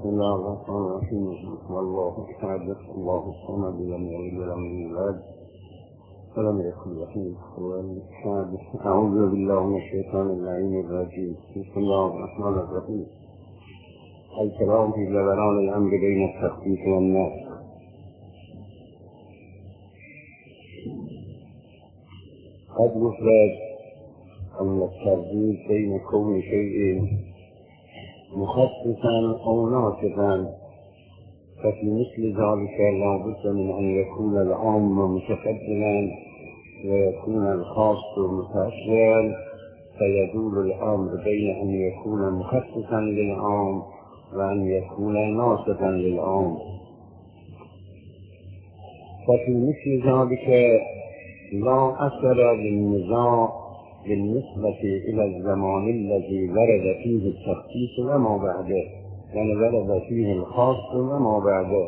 بسم الله الرحمن الرحيم. والله أحد الله الصمد لم يلد ولم يولد ولم يكن له كفوا أحد. أعوذ بالله من الشيطان اللعين الرجيم. بسم الله الرحمن الرحيم. الكلام في جبران الأمر بين التخفيف والناس. قد يفرد أن الترديد بين كون شيء مخصصا أو ناطقا، ففي مثل ذلك لا بد من أن يكون العام متقدما ويكون الخاص متأخرا، فيدور الأمر بين أن يكون مخصصا للعام وأن يكون ناطقا للعام. ففي مثل ذلك لا أثر للنزاع بالنسبة إلى الزمان الذي ورد فيه التخصيص وما بعده، يعني ورد فيه الخاص وما بعده،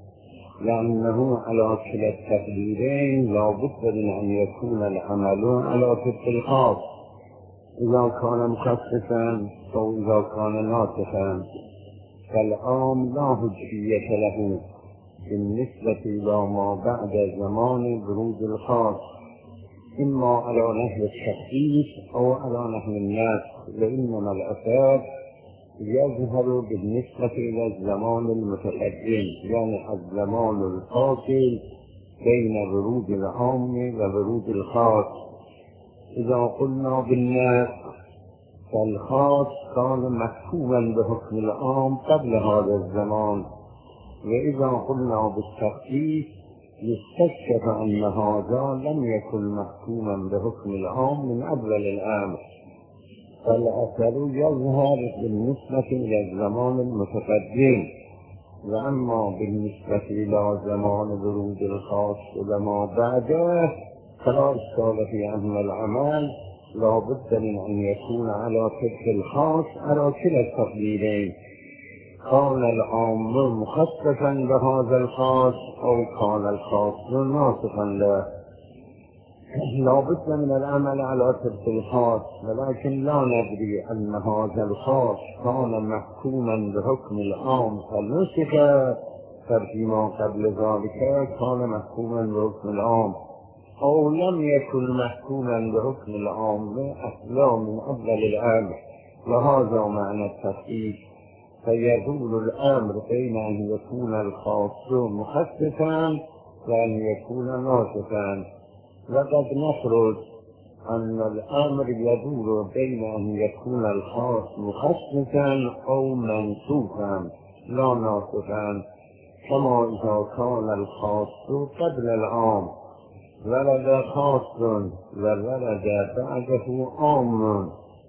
لأنه على كلا التقديرين لا بد من أن يكون العمل على طبق الخاص إذا كان مخصصا أو إذا كان ناطقا. فالعام لا حجية له بالنسبة إلى ما بعد زمان ورود الخاص، إما على نحو التخصيص أو على نحو النسخ، وإنما الأثر يظهر بالنسبة إلى الزمان المتقدم، يعني الزمان الفاصل بين ورود العام وورود الخاص. إذا قلنا بالنسخ فالخاص كان محكوما بحكم العام قبل هذا الزمان، وإذا قلنا بالتخصيص يستكشف أن هذا لم يكن محكوما بحكم العام من أول الأمر، فالأثر يظهر بالنسبة إلى الزمان المتقدم. وأما بالنسبة إلى زمان ورود الخاص وما بعده فلا إشكال في أن العمل لا بد من أن يكون على طبق الخاص على كلا التقديرين، كان العام مخصصا بهذا الخاص أو كان الخاص ناطقا له. لا بد من العمل على طبق الخاص، ولكن لا ندري أن هذا الخاص كان محكوما بحكم العام فنسخ، فيما قبل ذلك كان محكوما بحكم العام، أو لم يكن محكوما بحكم العام أصلا من أول الأمر، وهذا معنى التخصيص. فيدور الأمر بين أن يكون الخاص مخصصا وأن يكون ناطقا. وقد نفرض أن الأمر يدور بين أن يكون الخاص مخصصا أو منسوخا لا ناطقا، كما إذا كان الخاص قبل العام ولد خاص وولد بعده عام،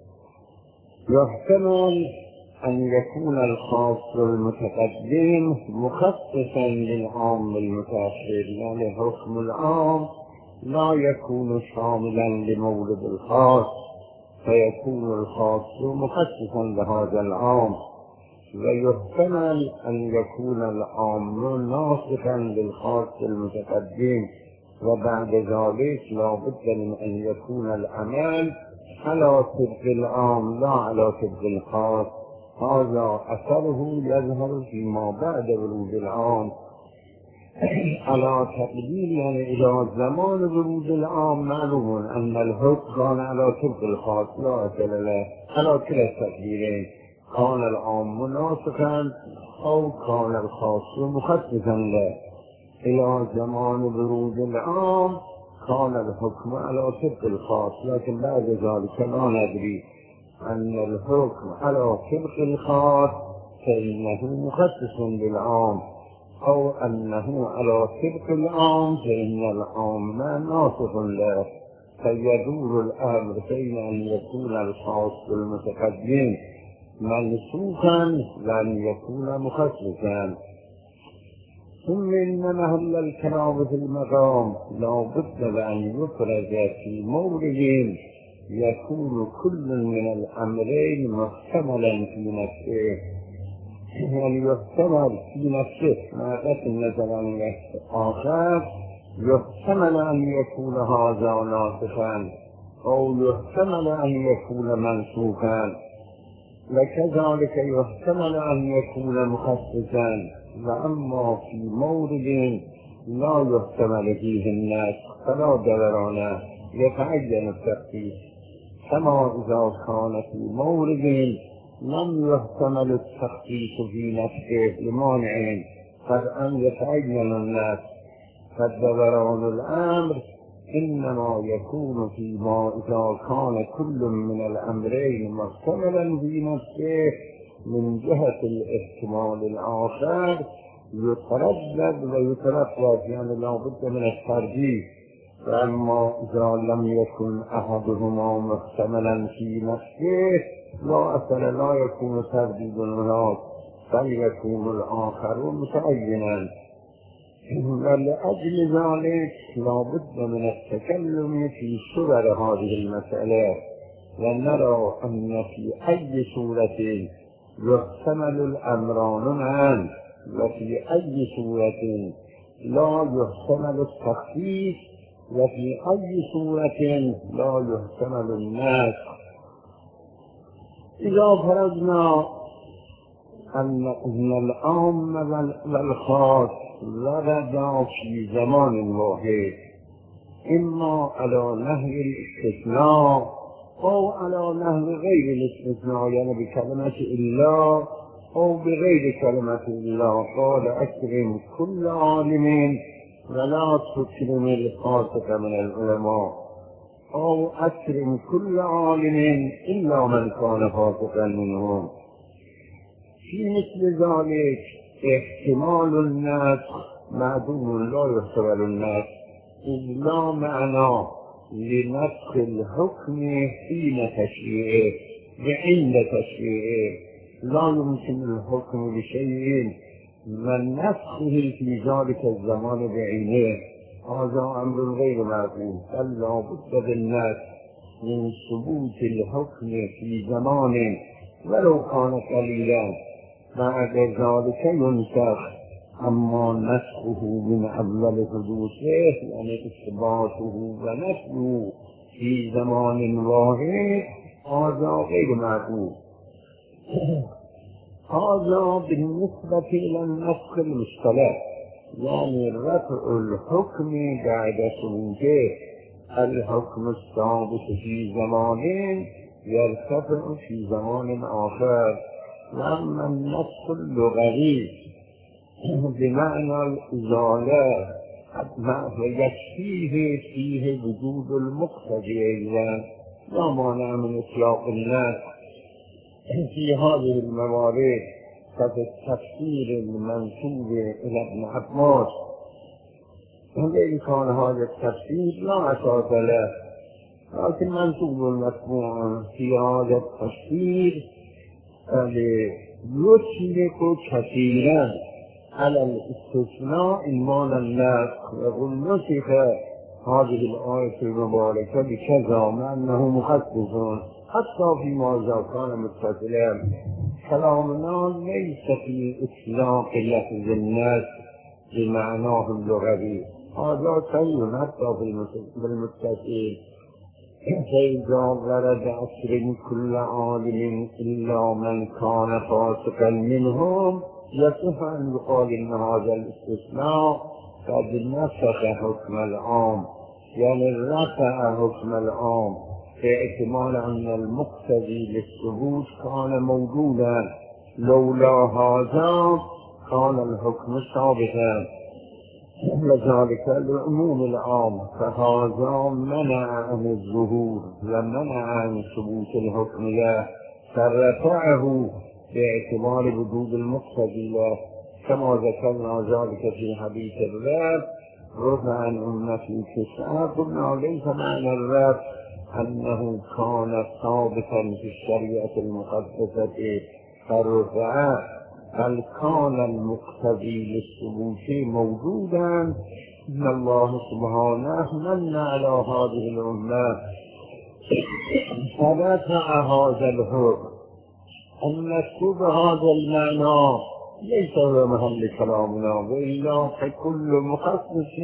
يحتمل أن يكون الخاص المتقدم مخصصا للعام المتأخر، يعني حكم العام لا يكون شاملا لمولد الخاص، فيكون الخاص مخصصا لهذا العام. ويحتمل أن يكون العام ناسخا للخاص المتقدم، وبعد ذلك لا بد من أن يكون العمل على طبق العام لا على طبق الخاص. هذا أثره يظهر فيما بعد ورود العام على تقدير، يعني إلى زمان ورود العام معلوم أن الحكم كان على طبق الخاص لا أثر له على كلا التقديرين، كان العام ناسخا أو كان الخاص مخصصا له. إلى زمان ورود العام كان الحكم على طبق الخاص، لكن بعد ذلك لا ندري أن الحكم على طبق الخاص فإنه مخصص بالعام، أو أنه على طبق العام فإن العام ناسخ له. فيدور الأمر بين أن يكون الخاص المتقدم منسوخا وأن يكون مخصصا. ثم إن محل الكلام في المقام لا بد أن يفرز في مورد يكون كل من الأمرين محتملا في نفسه، يعني يحتمل في نفسه ما قسم مثلا آخر، يحتمل أن يكون هذا ناسخا أو يحتمل أن يكون منسوخا. وكذلك يحتمل أن يكون مخصصا، وأما في مورد لا يحتمل فيه النسخ فلا دوران يتعين التخصيص، كما إذا كان في مورد لم يحتمل التخصيص في نفسه لمانع فأن يتعين النسخ، فالدوران الأمر إنما يكون فيما إذا كان كل من الأمرين محتملا في نفسه من جهة الاحتمال الآخر يتردد ويتردد، يعني لا بد من الترجيح. فأما إذا لم يكن أحدهما محتملا في نفسه لا أثر، لا يكون ترديد هناك، بل يكون الآخر متعينا. ولأجل ذلك لا بد من التكلم في صور هذه المسألة، ونرى أن في أي صورة يحتمل الأمران معا، وفي أي صورة لا يحتمل التخفيف، وفي أي صورة لا يحتمل النسخ. إذا فرضنا أن العام والخاص وردا في زمان واحد، إما على نحو الاستثناء أو على نحو غير الاستثناء، يعني بكلمة إلا أو بغير كلمة إلا. قال أكرم كل عالم ولا تكرم الفاسق من العلماء، أو أكرم كل عالم إلا من كان فاسقا منهم. في مثل ذلك احتمال النسخ معدوم لا يحتمل النسخ، إذ لا معنى لنسخ الحكم حين تشريعه وعند تشريعه. لا يمكن الحكم بشيء من نسخه في ذلك الزمان بعينه، هذا أمر غير معقول، بل لا بد بالنسخ من ثبوت الحكم في زمان ولو كان قليلا، بعد ذلك ينسخ. أما نسخه من أول حدوثه يعني إثباته ونفيه في زمان واحد هذا غير معقول. هذا بالنسبة إلى النسخ المصطلح، يعني رفع الحكم بعد ثبوته. الحكم الثابت في زمان يرتفع في زمان آخر. وأما النسخ اللغوي بمعنى الإزالة يكفيه فيه وجود المقتضي أيضا، لا مانع من إطلاق النسخ في هذه الموارد. ففي التفسير المنسوب إلى ابن عباس، وإن كان هذا التفسير لا أساس له، لكن منسوب المسموع في هذا التفسير يطلق كثيرا على الاستثناء مال النسخ، وقل نسخ هذه الآية المباركة بكذا مع أنه مخصص حتى فيما إذا كان متصلا. كلامنا ليس في إطلاق لفظ النسخ بمعناه اللغوي، هذا كلمة حتى بالمتصل. فإذا ورد أكرم كل عالم إلا من كان فاسقا منهم، يصح أن يقال إن هذا الاستثناء قد نسخ حكم العام، يعني رفع حكم العام، باحتمال أن المقتضي للثبوت كان موجودا، لولا هذا كان الحكم ثابتا، وذلك لعموم العام، فهذا منع عن الظهور ومنع عن ثبوت الحكم له، فرفعه باعتبار وجود المقتضي له، كما ذكرنا ذلك في حديث الرب رفع عن أمتي 9. قلنا ليس معنى الرب أنه كان ثابتا في الشريعة المقدسة فرفع، بل كان المقتضي للثبوت موجودا. إن الله سبحانه من على هذه الأمة فرفع هذا الحكم. المكتوب هذا المعنى ليس هو محل كلامنا، وإلا فكل مخصص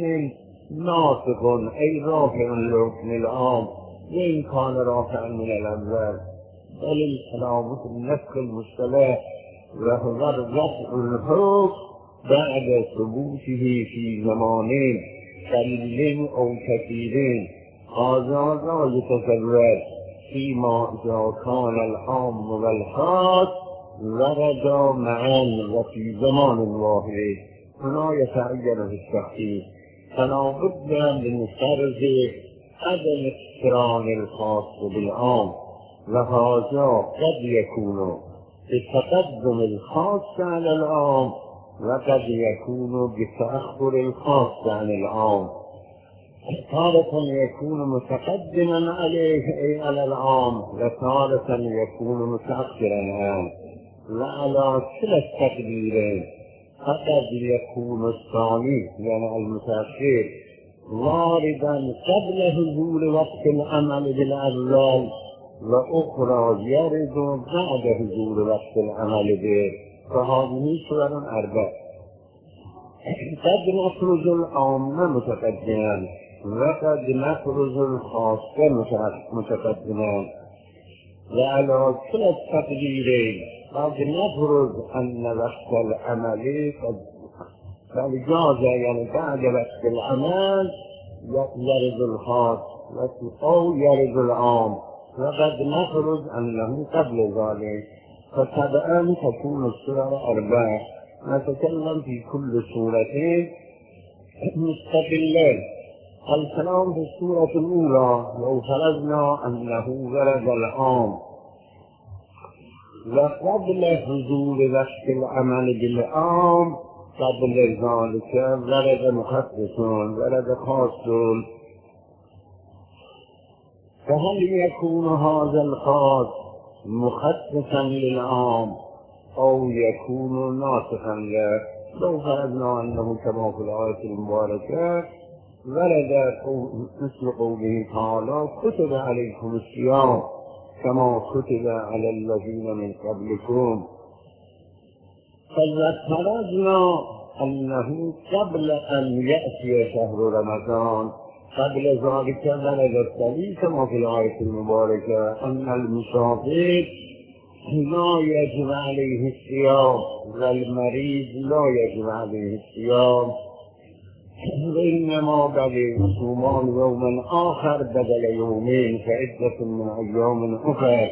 ناطق أي رافع لحكم العام، وإن كان رافعا من الأول، بل التناوب النسخ المصطلح وهو رفع الحكم بعد ثبوته في زمانين قليل أو كثيرين. هذا لا يتصور فيما إذا كان العام والخاص وردا معا وفي زمان واحد هنا يتعين التخصيص. فلا بد من فرض عدم اقتران الخاص بالعام، وهذا قد يكون بتقدم الخاص على العام وقد يكون بتأخر الخاص عن العام. تارة يكون متقدما عليه أي على العام، وتارة يكون متأخرا عنه. وعلى كلا التقديرين فقد يكون الثاني يعني المتأخر واردا قبل حضور وقت العمل بالأول، وأخرى يرد بعد حضور وقت العمل به. فهذه صور أربع. قد نخرج العام متقدما وقد نخرج الخاص متقدما. وعلى كلا التقديرين قد نفرض أن وقت العمل قد جاز يعني بعد وقت العمل يرد الخاص أو يرد العام، وقد نفرض أنه قبل ذلك. فتبعا تكون السورة أربعة. نتكلم في كل سورة مستقلا. الكلام في السورة الأولى لو فرضنا أنه ورد العام وقبل حضور وقت العمل بالعام قبل ذلك ورد مخصص ورد خاص، فهل يكون هذا الخاص مخصصا للعام أو يكون ناسخا له؟ لو فرضنا أنه كما في الآية المباركة ورد مثل قوله تعالى كتب عليكم الصيام كما كتب على الذين من قبلكم. فافترضنا أنه قبل أن يأتي شهر رمضان قبل ذلك ورد الدليل كما في الآية المباركة أن المسافر لا يجب عليه الصيام والمريض لا يجب عليه الصيام، وإنما بل صومان يوما آخر بدل يومين فعدة من أيام أخرى.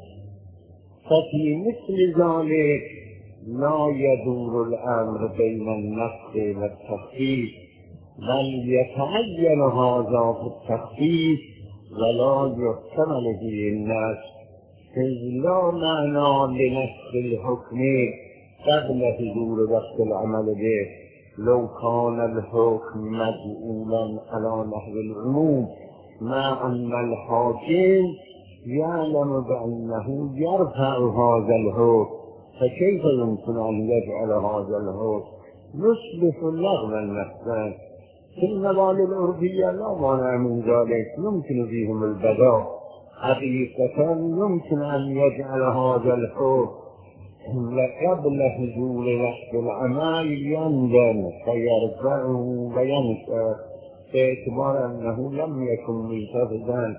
ففي مثل ذلك لا يدور الأمر بين النسخ والتخفيف، بل يتعين هذا في التخفيف ولا يحتمل فيه النسخ، إذ لا معنى لنسخ الحكم قبل حضور وقت العمل به لو كان الحكم مجعولا على نحو العموم، مع أن الحاكم يعلم بأنه يرفع هذا الحكم، فكيف يمكن أن يجعل هذا الحكم يصبح لغوا نفسا؟ في المبادئ العرفية لا مانع من ذلك، يمكن فيهم البداء. حقيقة يمكن أن يجعل هذا الحكم قبل حضور وقت العمل يندم فيرفعه وينسى باعتبار أنه لم يكن ملتفتا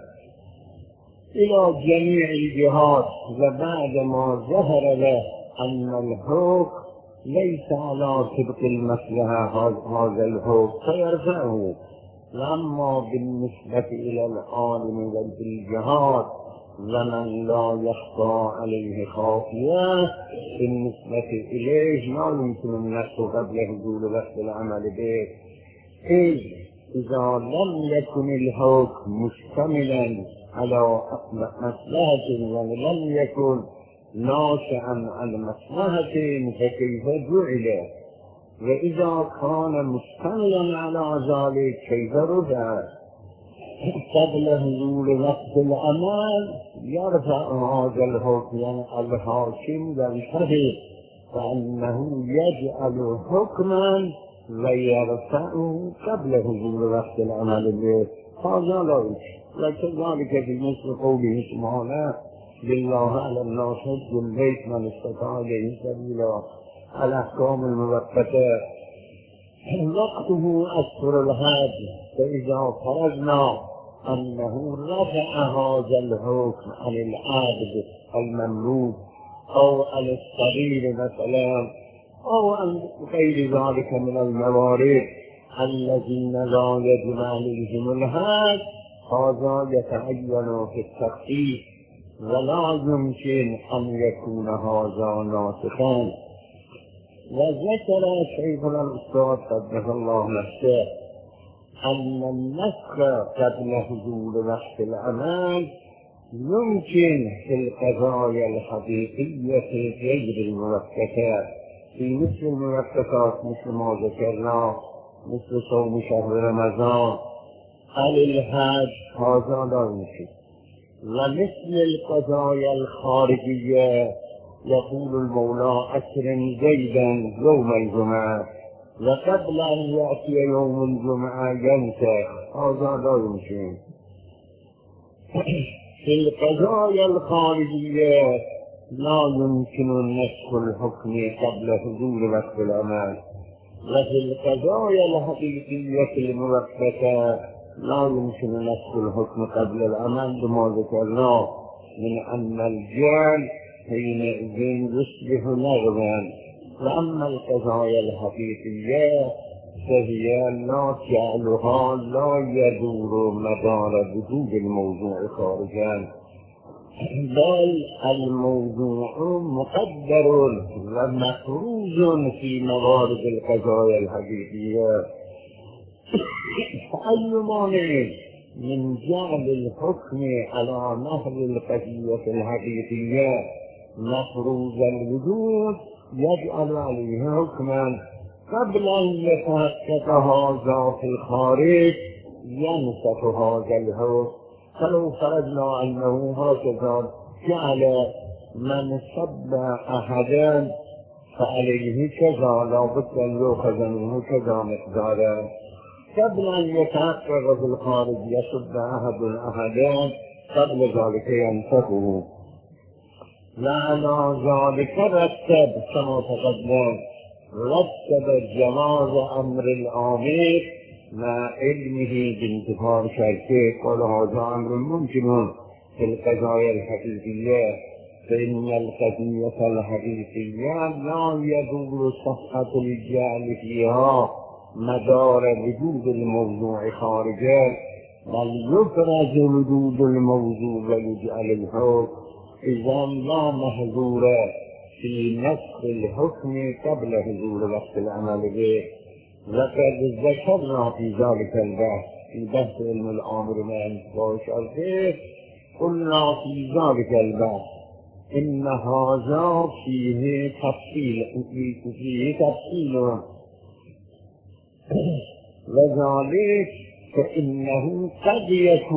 إلى جميع الجهات، وبعد ما ظهر له أن الحكم ليس على طبق المصلحة هذا الحكم فيرفعه. وأما بالنسبة إلى العالم والجهات ومن لا يخفى عليه خافية بالنسبة إليه لا يمكن النسخ قبل حضور وقت العمل به، إذ إذا لم يكن الحكم مشتملا على مصلحة ولم يكن ناشئا عن مصلحة فكيف جعل؟ وإذا كان مشتملا على ذلك كيف رفع؟ قبل حضور وقت العمل يرفع هذا الحكم يعني الحاكم ينتهي فإنه يجعل حكما ويرفعه قبل حضور وقت العمل به. هذا لا يمكن. وكذلك في مثل قوله سبحانه لله على الناس حج البيت من استطاع إليه سبيلا. الأحكام المؤقتة وقته أشهر الحج، فإذا فرضنا أنه رفع هذا الحكم عن العبد المملوك أو على الصغير مثلا أو عن غير ذلك من الموارد الذين لا يجب عليهم الحج، هذا يتعين في التخصيص ولا يمكن أن يكون هذا ناسخا. وذكر شيخنا الأستاذ قدس الله نفسه أن النسخ قبل حضور وقت العمل يمكن في القضايا الحقيقية غير المؤقتة، في مثل المؤقتات مثل ما ذكرنا مثل صوم شهر رمضان الحج، هذا لا يمكن. ومثل القضايا الخارجية يقول المولى أكرم زيدا يوم الجمعة وقبل أن يأتي يوم الجمعة ينسخ، هذا لا يمكن. في القضايا الخارجية لا يمكن نسخ الحكم قبل حضور وقت العمل، وفي القضايا الحقيقية المؤقتة لا يمكن نسخ الحكم قبل العمل بما ذكرنا من أن الجعل حينئذ يصبح لغوا. وأما القضايا الحقيقية فهي لا جعلها لا يدور مدار وجود الموضوع خارجا، بل الموضوع مقدر ومفروض في موارد القضايا الحقيقية. فأي مانع من جعل الحكم على نحو القضية الحقيقية مفروض الوجود يجعل عليه حكما قبل أن يتحقق هذا في الخارج ينسخ هذا الحكم. فلو فرضنا أنه هكذا جعل من سب أحدا فعليه كذا لا بد أن يؤخذ منه كذا مقدارا، قبل أن يتحقق في الخارج يسب أحدا قبل ذلك ينسخه. وعلى ذلك رتب كما تقدم رتب جواز أمر الآمر مع علمه بانتفاع شركه، قال هذا أمر ممكن في القضايا الحقيقية، فإن القضية الحقيقية لا يدور صحة الجعل فيها مدار وجود الموضوع خارجا، بل يفرز وجود الموضوع ويجعل الحكم. إذا لا محظور في نسخ الحكم قبل حضور وقت العمل به. وقد ذكرنا في ذلك البحث في بحث علم الأمر مع انتفاع شرطه، قلنا في ذلك البحث إن هذا فيه تفصيل وذلك فإنه قد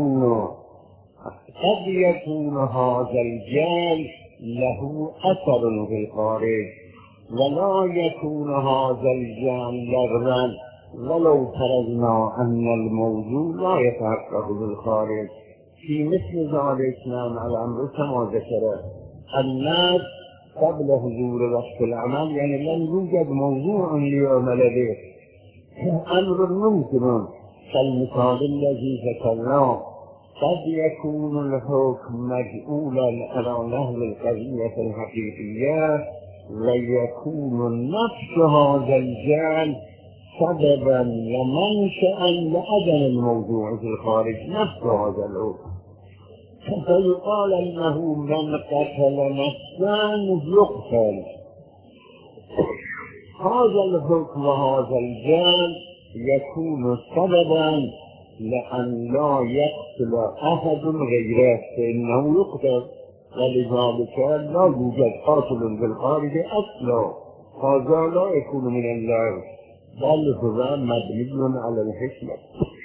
يكون هذا الجعل له أثر في الخارج، ولا يكون هذا الجعل لغوا ولو فرضنا أن الموضوع لا يتحقق بالخارج. في مثل ذلك نعم الأمر كما ذكر الناس قبل حضور وقت العمل، يعني لم يوجد موضوع ليعمل به، أمر ممكن كالمثال الذي ذكرناه. قد يكون الحكم مجعولا على نحو القضية الحقيقية ويكون نفس هذا الجعل سببا ومنشأ لعدم الموضوع في الخارج، نفس هذا الحكم. فيقال انه من قتل نفسا يقتل. هذا الحكم وهذا الجعل يكون سببا لأن لا يقتل أحد غيره فإنه يقتل، ولذلك لا يوجد قاتل في الخارج أصلا. هذا لا يكون من الله بل هو مبني على الحكمة،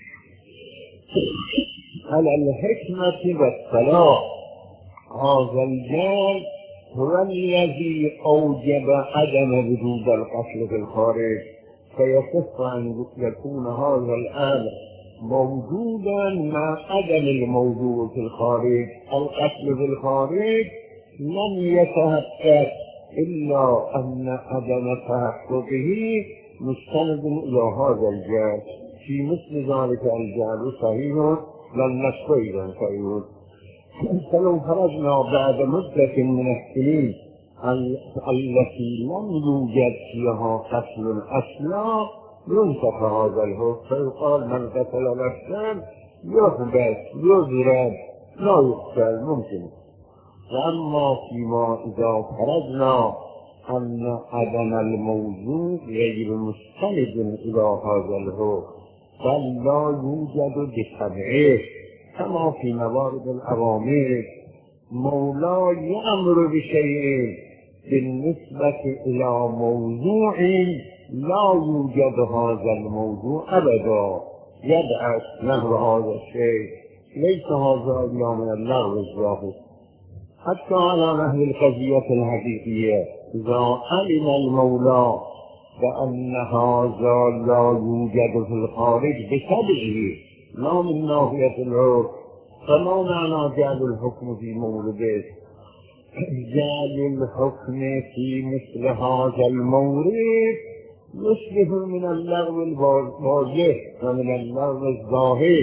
على الحكمة والصلاح. هذا الجعل هو الذي أوجب عدم وجود القتل في الخارج، فيصح أن يكون هذا الآن موجودا مع عدم الموضوع في الخارج. القتل في الخارج لم يتحقق إلا أن عدم تحققه مستند إلى هذا الجعل. في مثل ذلك الجعل صحيح والنسخ أيضا صحيح. فلو خرجنا بعد مدة من السنين التي لم يوجد فيها قتل الأسلاف ينسخ هذا الحكم فيقال من قتل نفسا يحبس يضرب لا يقتل ممكن. وأما فيما إذا فرضنا أن عدم الموضوع غير مستند إلى هذا الحكم بل لا يوجد بطبعه كما في موارد الأوامر مولا يأمر بشيء بالنسبة إلى موضوع لا يوجد هذا الموضوع أبدا يدعس نهر هذا الشيء ليس هذا إلا من اللغو الظاهر. حتى على نهر القضية الحقيقية إذا علم المولى بأن هذا لا يوجد في الخارج بسببه لا من ناحية الحكم فما معنى جعل الحكم في مورده؟ جعل الحكم في مثل هذا المورد يشبه من اللغو الواضح ومن اللغو الظاهر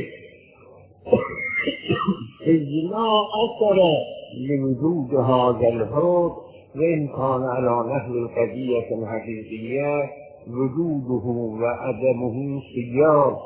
إذ لا أثر لوجود هذا الحكم وإن كان على نحو القضية الحقيقية وجوده وعدمه سيار.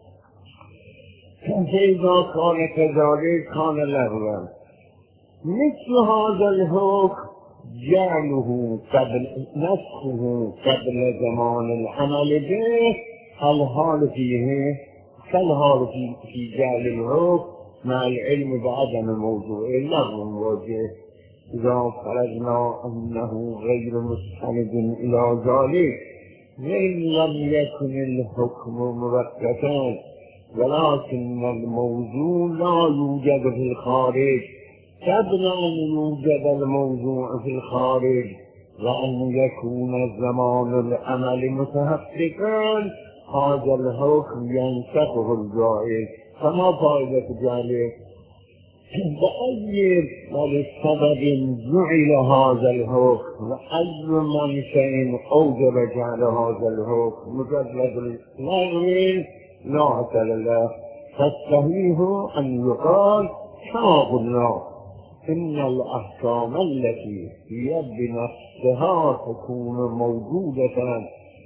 فإذا كان كذلك كان لغوا. مثل هذا الحكم جعله قبل نسخه قبل زمان العمل به الحال فيه كالحال في جعل الحكم مع العلم بعدم موضوع اللغو واجه. إذا فرضنا أنه غير مستند إلى ذلك وإن لم يكن الحكم مؤقتا ولكن الموضوع لا يوجد في الخارج قبل أن يوجد الموضوع في الخارج وأن يكون زمان العمل متحققا هذا الحكم ينسخه الجائز. فما فائدة ذلك؟ بأي ولسبب جعل هذا الحكم وأي منشأ أوجب جعل هذا الحكم مجرد اللغو لا أثر له. فالصحيح أن يقال كما قلنا إن الأحكام التي هي بنفسها تكون موجودة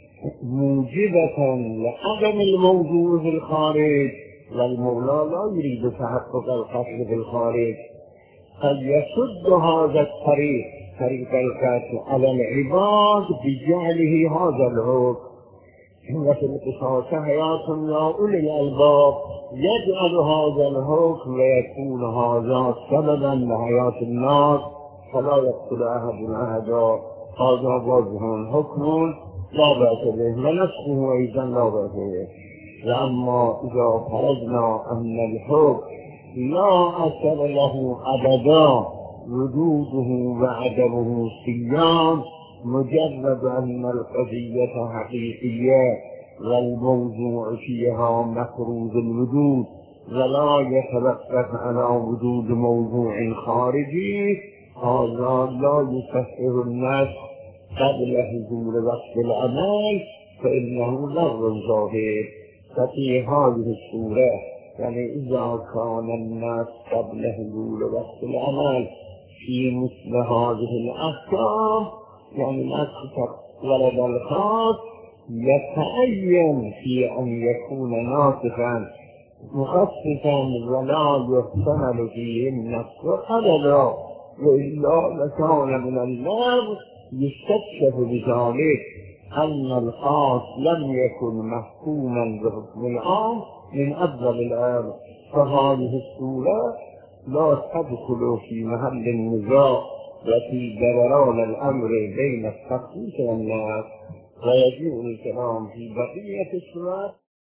موجبة لعدم الموضوع في الخارج والمولى لا يريد تحقق القتل في الخارج قد يسد هذا الطريق طريق القتل على العباد بجعله هذا الحكم. وفي القصاص حياة لأولي الألباب يجعل هذا الحكم ويكون هذا سببا لحياة الناس فلا يقتل أحد أحدا. هذا وجه حكم لا بأس به ونسخه أيضا لا بأس به. لأما إذا فرضنا أن الحكم لا أثر له أبدا وجوده وعدمه صيام مجرد أن القضية حقيقية والموضوع فيها مفروض الوجود ولا يتوقف على وجود موضوع خارجي هذا لا يصحح الناس قبل حصول وقت العمل فإنه لغو ظاهر. ففي هذه الصورة يعني إذا كان الناس قبل حصول وقت العمل في مثل هذه الأحكام يعني نسخ ولد الخاص يتعين في أن يكون ناسخا مخصصا ولا يحتمل فيه النسخ أبدا وإلا لكان من اللغو يستكشف بذلك أن الخاص لم يكن محكوما بحكم العام من أفضل الآن. فهذه الصورة لا تدخل في محل النزاع وفي دوران الأمر بين التخصيص والناس ويجوز الكلام في بقية الصور.